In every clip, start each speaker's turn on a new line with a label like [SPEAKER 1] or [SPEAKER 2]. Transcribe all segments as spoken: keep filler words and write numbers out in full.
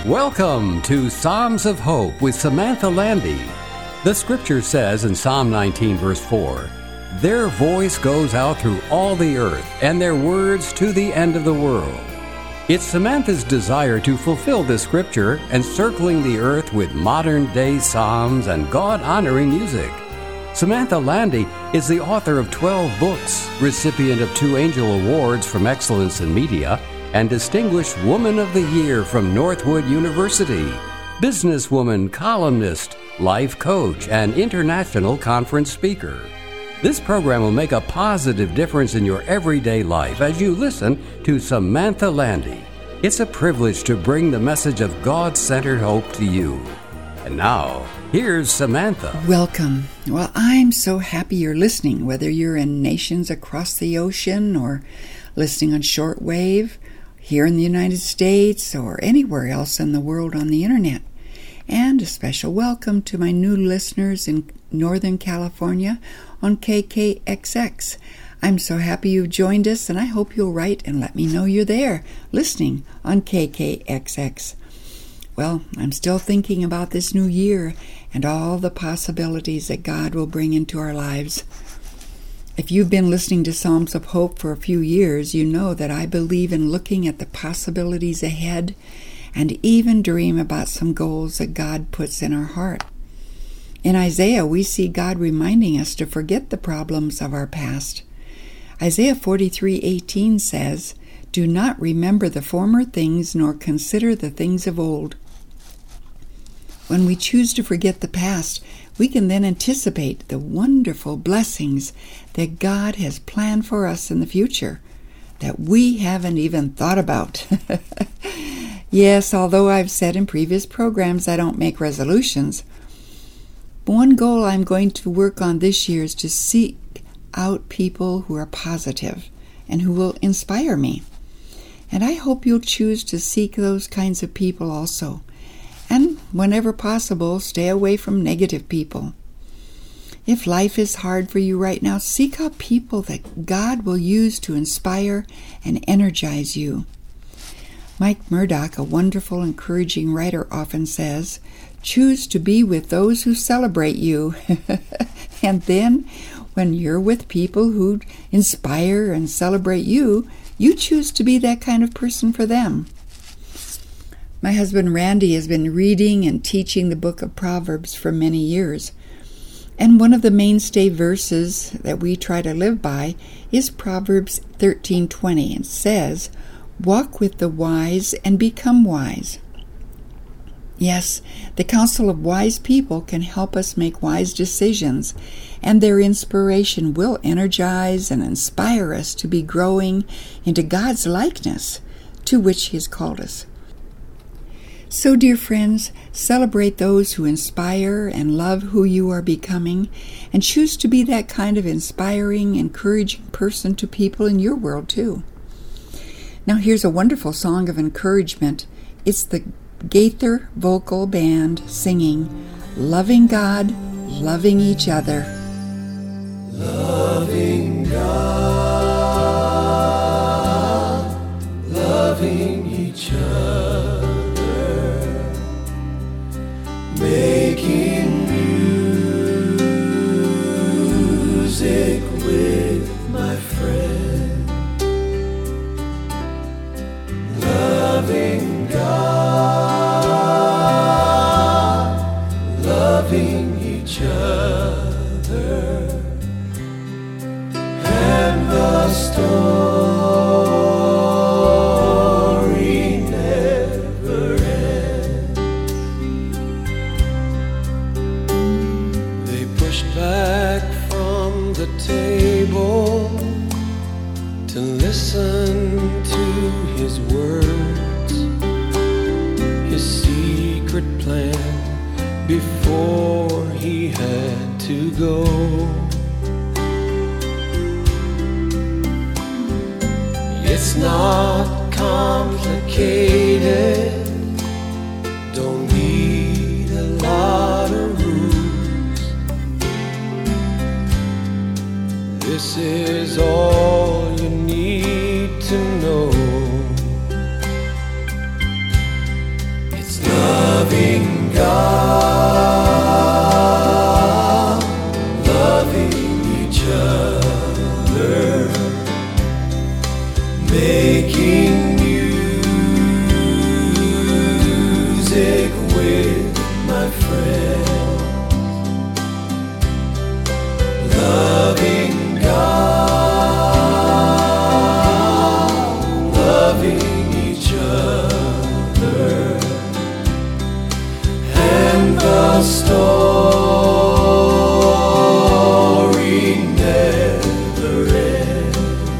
[SPEAKER 1] Welcome to Psalms of Hope with Samantha Landy. The scripture says in Psalm nineteen, verse four, "Their voice goes out through all the earth, and their words to the end of the world." It's Samantha's desire to fulfill this scripture, encircling the earth with modern-day psalms and God-honoring music. Samantha Landy is the author of twelve books, recipient of two Angel Awards from Excellence in Media, and Distinguished Woman of the Year from Northwood University, businesswoman, columnist, life coach, and international conference speaker. This program will make a positive difference in your everyday life as you listen to Samantha Landy. It's a privilege to bring the message of God-centered hope to you. And now, here's Samantha.
[SPEAKER 2] Welcome. Well, I'm so happy you're listening, whether you're in nations across the ocean or listening on shortwave, here in the United States or anywhere else in the world on the internet. And a special welcome to my new listeners in Northern California on K K X X. I'm so happy you've joined us, and I hope you'll write and let me know you're there, listening on K K X X. Well, I'm still thinking about this new year and all the possibilities that God will bring into our lives. If you've been listening to Psalms of Hope for a few years, you know that I believe in looking at the possibilities ahead and even dream about some goals that God puts in our heart. In Isaiah, we see God reminding us to forget the problems of our past. Isaiah forty-three eighteen says, "Do not remember the former things, nor consider the things of old." When we choose to forget the past, we can then anticipate the wonderful blessings that God has planned for us in the future that we haven't even thought about. Yes, although I've said in previous programs I don't make resolutions, one goal I'm going to work on this year is to seek out people who are positive and who will inspire me. And I hope you'll choose to seek those kinds of people also. And whenever possible, stay away from negative people. If life is hard for you right now, seek out people that God will use to inspire and energize you. Mike Murdock, a wonderful, encouraging writer, often says, "Choose to be with those who celebrate you." And then, when you're with people who inspire and celebrate you, you choose to be that kind of person for them. My husband Randy has been reading and teaching the book of Proverbs for many years. And one of the mainstay verses that we try to live by is Proverbs thirteen twenty. It says, "Walk with the wise and become wise." Yes, the counsel of wise people can help us make wise decisions, and their inspiration will energize and inspire us to be growing into God's likeness to which He has called us. So, dear friends, celebrate those who inspire and love who you are becoming, and choose to be that kind of inspiring, encouraging person to people in your world, too. Now, here's a wonderful song of encouragement. It's the Gaither Vocal Band singing, "Loving God, Loving Each Other."
[SPEAKER 3] Loving God, loving each other, making music with my friend. Loving God, loving each other, and the story never ends. They pushed back from the table to listen to his words, his secret plan before he had to go. It's not complicated, don't need a lot of rules. This is all you need to know. It's making music with my friends, loving God, loving each other, and the story never ends.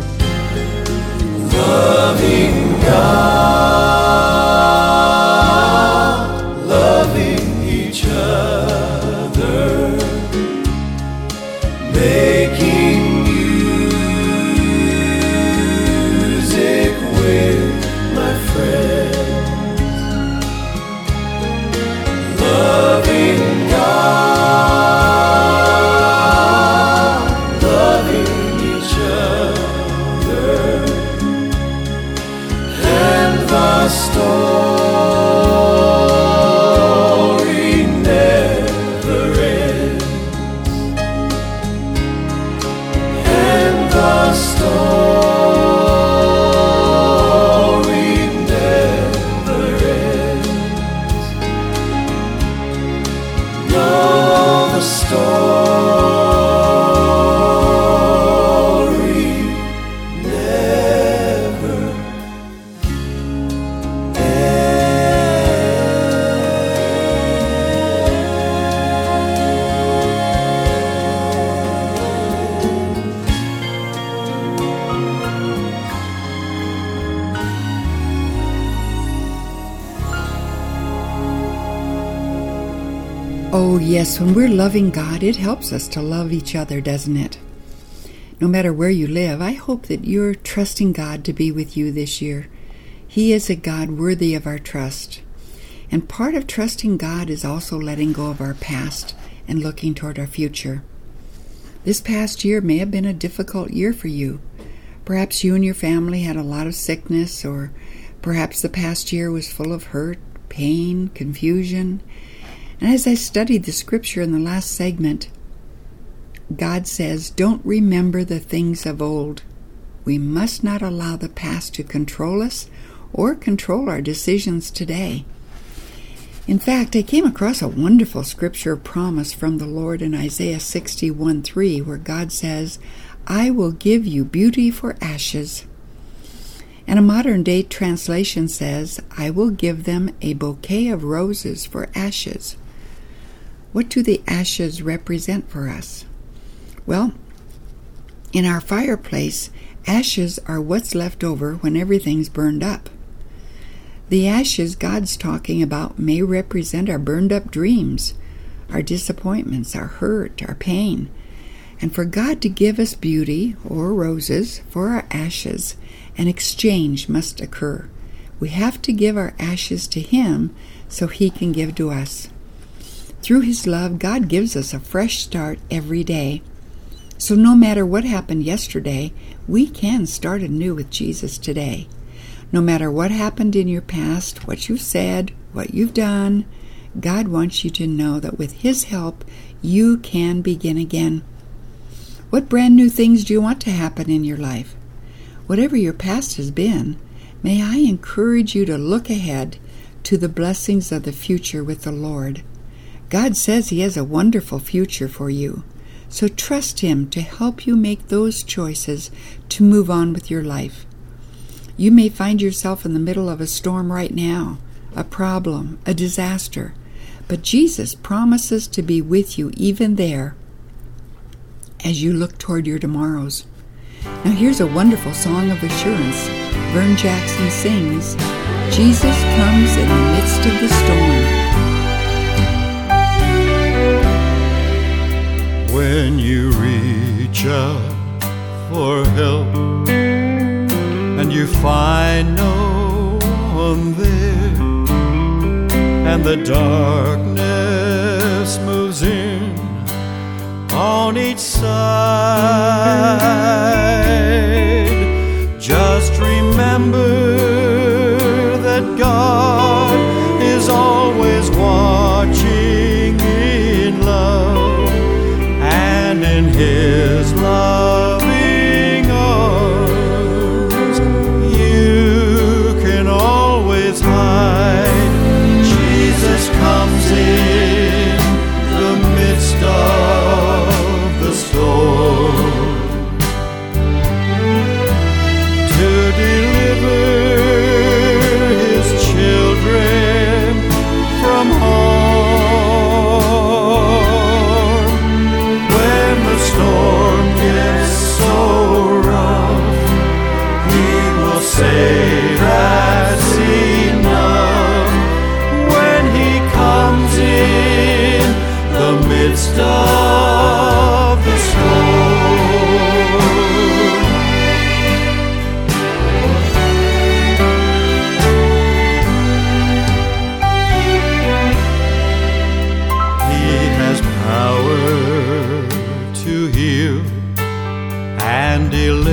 [SPEAKER 3] Loving God, loving each other, making music with my friends, loving God, loving each other, and the story never ends, and the story never ends. No, the story never
[SPEAKER 2] Oh, yes, when we're loving God, it helps us to love each other, doesn't it? No matter where you live, I hope that you're trusting God to be with you this year. He is a God worthy of our trust. And part of trusting God is also letting go of our past and looking toward our future. This past year may have been a difficult year for you. Perhaps you and your family had a lot of sickness, or perhaps the past year was full of hurt, pain, confusion. And as I studied the scripture in the last segment, God says, don't remember the things of old. We must not allow the past to control us or control our decisions today. In fact, I came across a wonderful scripture promise from the Lord in Isaiah sixty-one three, where God says, I will give you beauty for ashes. And a modern-day translation says, I will give them a bouquet of roses for ashes. What do the ashes represent for us? Well, in our fireplace, ashes are what's left over when everything's burned up. The ashes God's talking about may represent our burned-up dreams, our disappointments, our hurt, our pain. And for God to give us beauty, or roses, for our ashes, an exchange must occur. We have to give our ashes to Him so He can give to us. Through His love, God gives us a fresh start every day. So no matter what happened yesterday, we can start anew with Jesus today. No matter what happened in your past, what you've said, what you've done, God wants you to know that with His help, you can begin again. What brand new things do you want to happen in your life? Whatever your past has been, may I encourage you to look ahead to the blessings of the future with the Lord. God says He has a wonderful future for you, so trust Him to help you make those choices to move on with your life. You may find yourself in the middle of a storm right now, a problem, a disaster, but Jesus promises to be with you even there as you look toward your tomorrows. Now here's a wonderful song of assurance. Vern Jackson sings, Jesus comes in the midst of the storm.
[SPEAKER 4] When you reach out for help and you find no one there, and the darkness moves in on each side, just remember that God is always watching in love, and in His loving arms and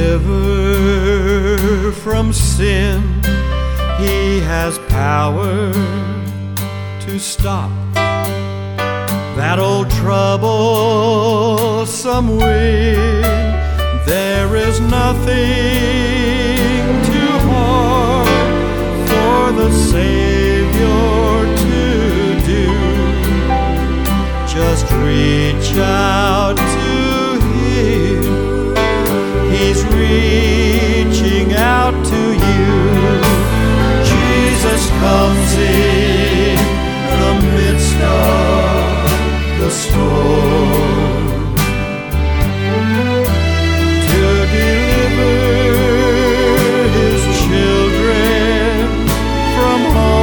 [SPEAKER 4] deliver from sin. He has power to stop that old troublesome wind. There is nothing too hard for the Savior to do. Just reach out to Him. He's reaching out to you. Jesus comes in the midst of the storm to deliver His children from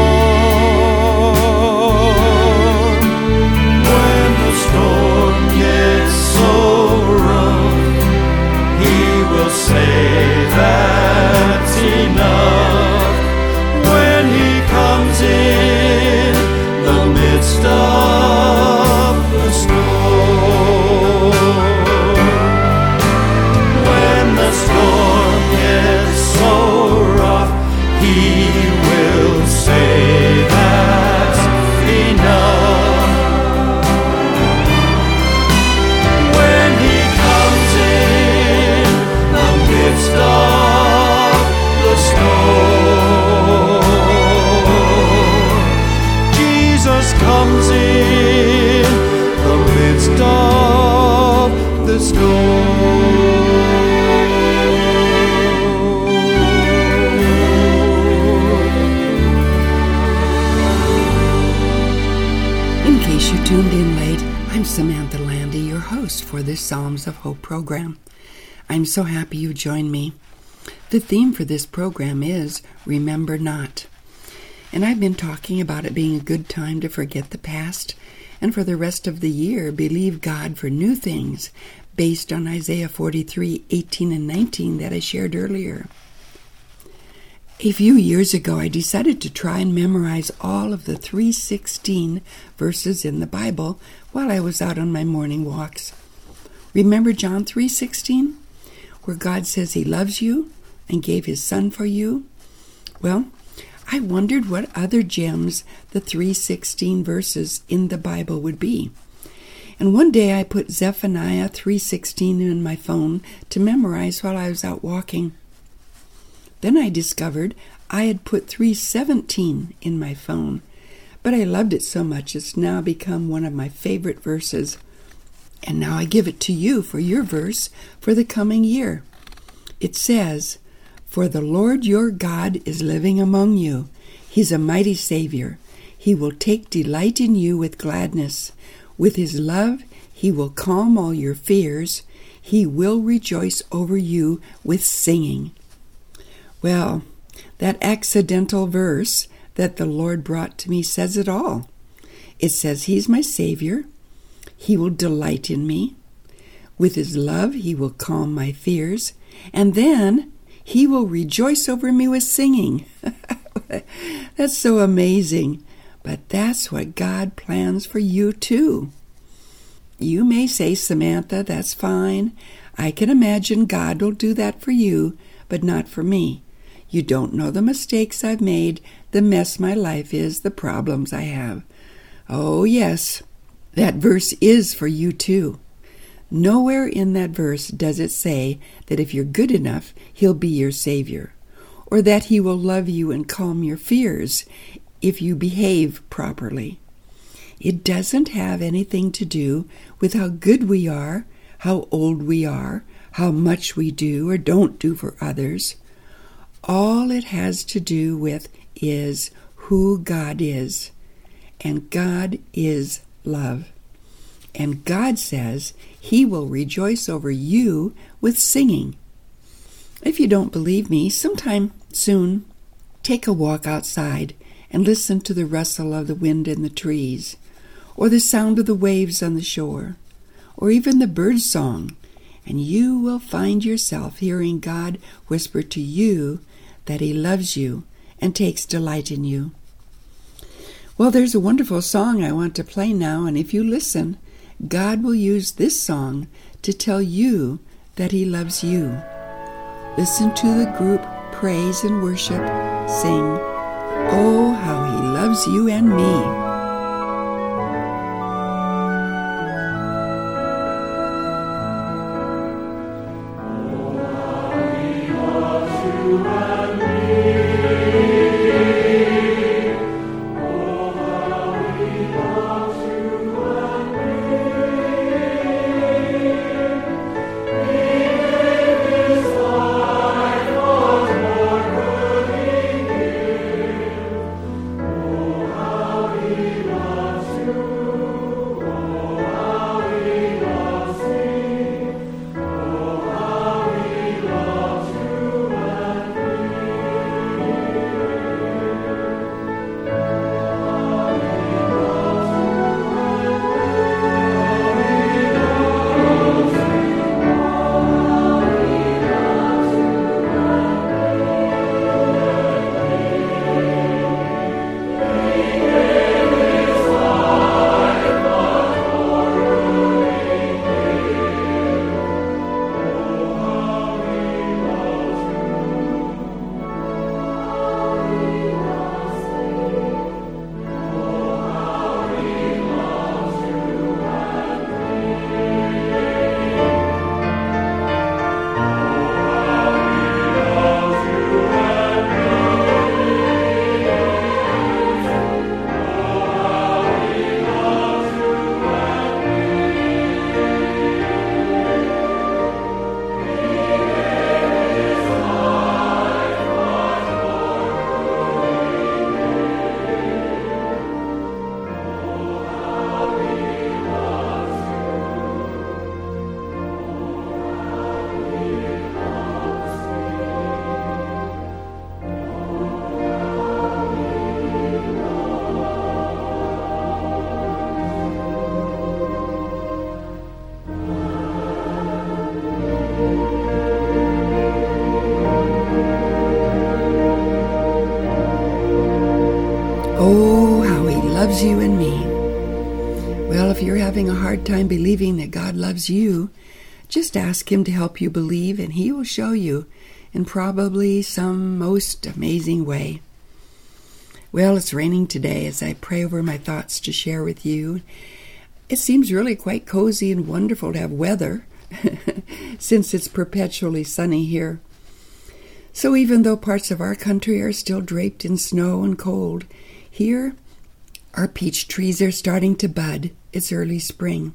[SPEAKER 4] harm. When the storm gets so rough, He will say that's enough. When He comes in the midst of the storm, when the storm gets so rough, He will say that's enough. When He comes in the midst of the storm, Jesus comes in the midst of the storm.
[SPEAKER 2] In case you tuned in late, I'm Samantha Landy, your host for this Psalms of Hope program. I'm so happy you joined me. The theme for this program is Remember Not. And I've been talking about it being a good time to forget the past and for the rest of the year believe God for new things based on Isaiah forty-three, eighteen and nineteen that I shared earlier. A few years ago, I decided to try and memorize all of the three sixteen verses in the Bible while I was out on my morning walks. Remember John three sixteen, where God says He loves you and gave His Son for you? Well, I wondered what other gems the three sixteen verses in the Bible would be. And one day I put Zephaniah three sixteen in my phone to memorize while I was out walking. Then I discovered I had put three seventeen in my phone, but I loved it so much it's now become one of my favorite verses. And now I give it to you for your verse for the coming year. It says, "For the Lord your God is living among you. He's a mighty Savior. He will take delight in you with gladness. With His love, He will calm all your fears. He will rejoice over you with singing." Well, that accidental verse that the Lord brought to me says it all. It says He's my Savior. He will delight in me. With His love, He will calm my fears. And then He will rejoice over me with singing. That's so amazing. But that's what God plans for you too. You may say, "Samantha, that's fine. I can imagine God will do that for you, but not for me. You don't know the mistakes I've made, the mess my life is, the problems I have." Oh, yes, that verse is for you too. Nowhere in that verse does it say that if you're good enough, He'll be your Savior, or that He will love you and calm your fears if you behave properly. It doesn't have anything to do with how good we are, how old we are, how much we do or don't do for others. All it has to do with is who God is. And God is love. And God says He will rejoice over you with singing. If you don't believe me, sometime soon, take a walk outside and listen to the rustle of the wind in the trees, or the sound of the waves on the shore, or even the bird song, and you will find yourself hearing God whisper to you that He loves you and takes delight in you. Well, there's a wonderful song I want to play now, and if you listen, God will use this song to tell you that He loves you. Listen to the group praise and worship, sing, "Oh, how He loves you and me." Oh, how He loves you and me. Well, if you're having a hard time believing that God loves you, just ask Him to help you believe, and He will show you in probably some most amazing way. Well, it's raining today as I pray over my thoughts to share with you. It seems really quite cozy and wonderful to have weather since it's perpetually sunny here. So even though parts of our country are still draped in snow and cold, here our peach trees are starting to bud. It's early spring.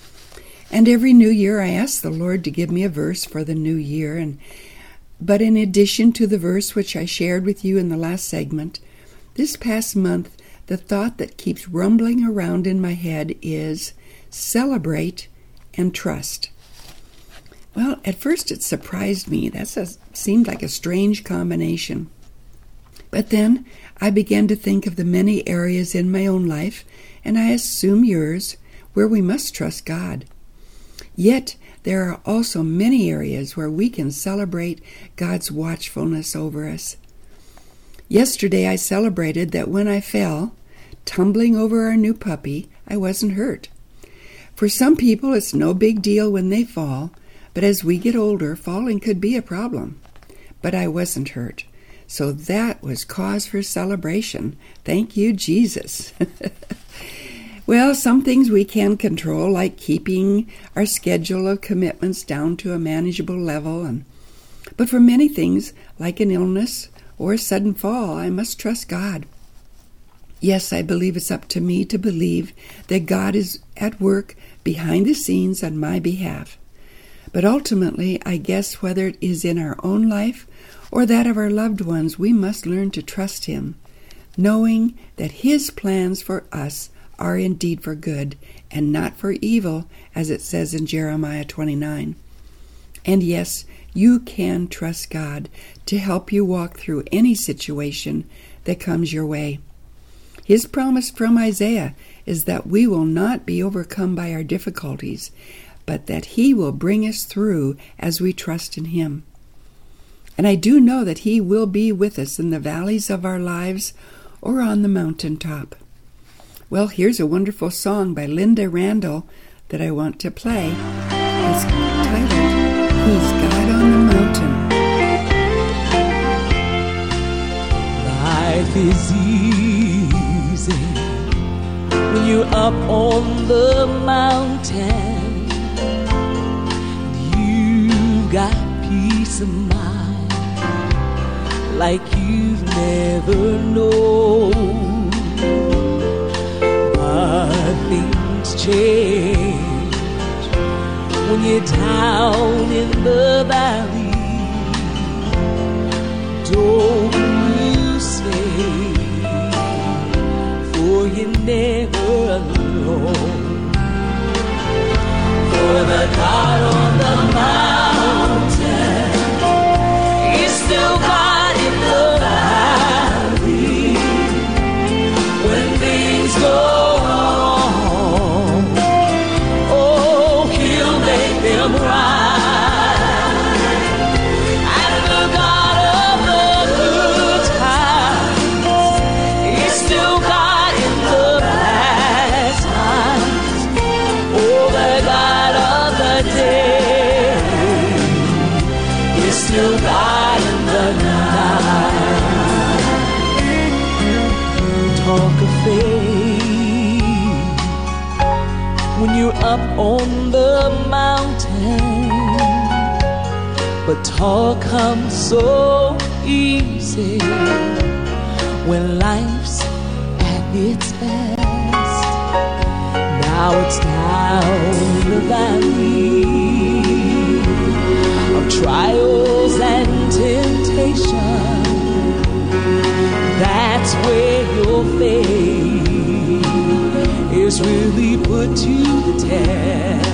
[SPEAKER 2] And every new year I ask the Lord to give me a verse for the new year. And but in addition to the verse which I shared with you in the last segment, this past month the thought that keeps rumbling around in my head is celebrate and trust. Well, at first it surprised me. That seemed like a strange combination. But then I began to think of the many areas in my own life, and I assume yours, where we must trust God. Yet there are also many areas where we can celebrate God's watchfulness over us. Yesterday I celebrated that when I fell, tumbling over our new puppy, I wasn't hurt. For some people it's no big deal when they fall, but as we get older, falling could be a problem. But I wasn't hurt. So that was cause for celebration. Thank you, Jesus. Well, some things we can control, like keeping our schedule of commitments down to a manageable level. And but for many things, like an illness or a sudden fall, I must trust God. Yes, I believe it's up to me to believe that God is at work behind the scenes on my behalf. But ultimately, I guess whether it is in our own life or that of our loved ones, we must learn to trust Him, knowing that His plans for us are indeed for good and not for evil, as it says in Jeremiah twenty-nine. And yes, you can trust God to help you walk through any situation that comes your way. His promise from Isaiah is that we will not be overcome by our difficulties, but that He will bring us through as we trust in Him. And I do know that He will be with us in the valleys of our lives or on the mountaintop. Well, here's a wonderful song by Linda Randall that I want to play. It's titled He's God on the mountain.
[SPEAKER 5] Life is easy when you're up on the mountain. You got peace of mind like you've never known. But things change when you're down in the valley. Don't you stay, for you're never alone. For the God on the mountain is still God in the valley. When things go wrong, oh, He'll make them right. And the God of the good times is still God in the bad times. Oh, the God of the day is still God in the night. Talk of faith when you're up on the mountain, but talk comes so easy when life's at its best. Now it's down the valley of trials and temptation. That's where your faith is really put to the test.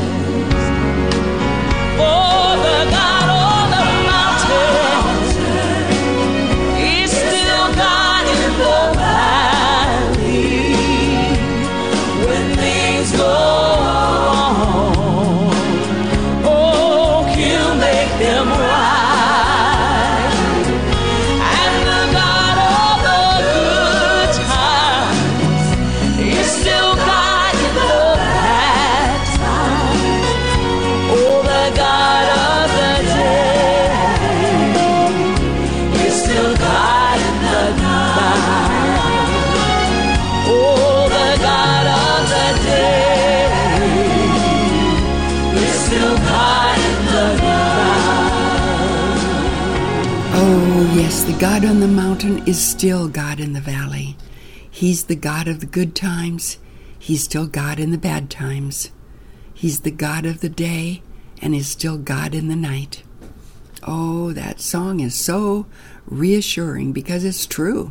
[SPEAKER 5] For the God on the mountain is still God in the valley. When things go wrong, oh, He'll make them right. And the God of the good times is still God in the bad times. Oh, the God of the day is still God in the night. Oh, the God of the day is still God in the night.
[SPEAKER 2] Oh, yes, the God on the mountain is still God in the valley. He's the God of the good times. He's still God in the bad times. He's the God of the day and is still God in the night. Oh, that song is so reassuring because it's true.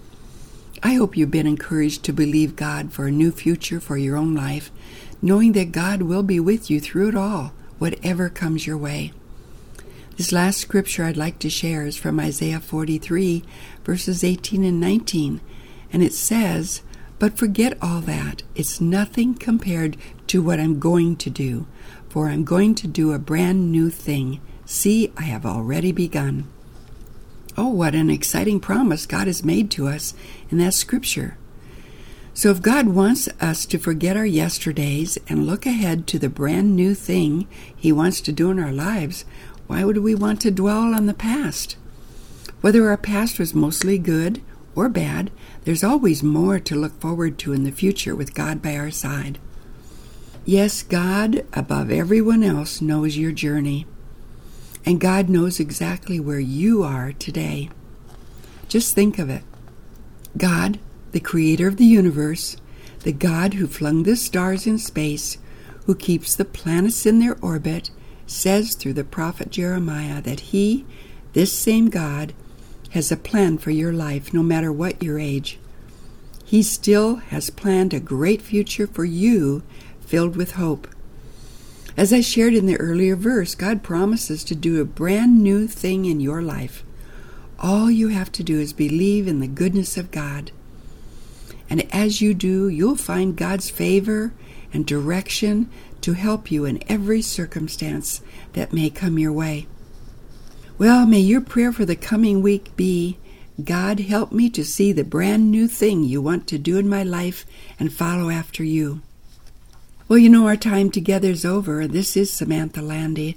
[SPEAKER 2] I hope you've been encouraged to believe God for a new future for your own life, knowing that God will be with you through it all, whatever comes your way. This last scripture I'd like to share is from Isaiah forty-three, verses eighteen and nineteen, and it says, "But forget all that. It's nothing compared to what I'm going to do, for I'm going to do a brand new thing. See, I have already begun." Oh, what an exciting promise God has made to us in that scripture. So if God wants us to forget our yesterdays and look ahead to the brand new thing He wants to do in our lives, why would we want to dwell on the past? Whether our past was mostly good or bad, there's always more to look forward to in the future with God by our side. Yes, God, above everyone else, knows your journey. And God knows exactly where you are today. Just think of it. God, the creator of the universe, the God who flung the stars in space, who keeps the planets in their orbit, says through the prophet Jeremiah that He, this same God, has a plan for your life no matter what your age. He still has planned a great future for you filled with hope. As I shared in the earlier verse, God promises to do a brand new thing in your life. All you have to do is believe in the goodness of God. And as you do, you'll find God's favor and direction to help you in every circumstance that may come your way. Well, may your prayer for the coming week be, God, help me to see the brand new thing you want to do in my life and follow after you. Well, you know, our time together is over. This is Samantha Landy.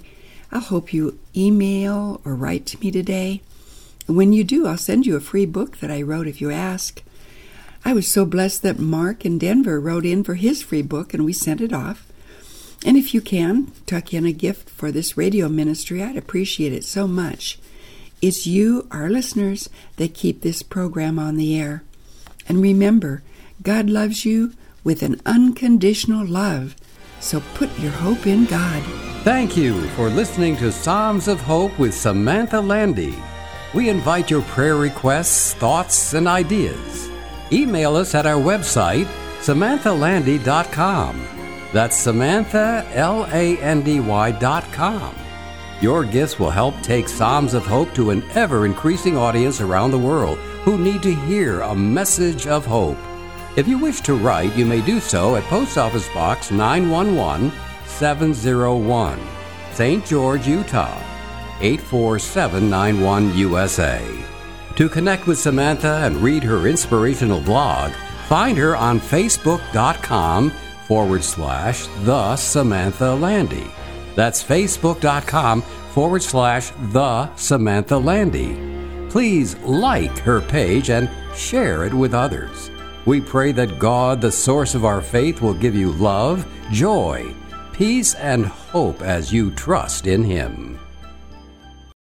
[SPEAKER 2] I hope you email or write to me today. When you do, I'll send you a free book that I wrote if you ask. I was so blessed that Mark in Denver wrote in for his free book, and we sent it off. And if you can, tuck in a gift for this radio ministry, I'd appreciate it so much. It's you, our listeners, that keep this program on the air. And remember, God loves you with an unconditional love, so put your hope in God.
[SPEAKER 1] Thank you for listening to Psalms of Hope with Samantha Landy. We invite your prayer requests, thoughts, and ideas. Email us at our website, samantha landy dot com. That's Samantha, L A N D Y dot com. Your gifts will help take Psalms of Hope to an ever-increasing audience around the world who need to hear a message of hope. If you wish to write, you may do so at Post Office Box nine one one seven oh one, Saint George, Utah, eight four seven nine one, U S A. To connect with Samantha and read her inspirational blog, find her on facebook.com forward slash the Samantha Landy. That's facebook.com forward slash the Samantha Landy. Please like her page and share it with others. We pray that God, the source of our faith, will give you love, joy, peace, and hope as you trust in Him.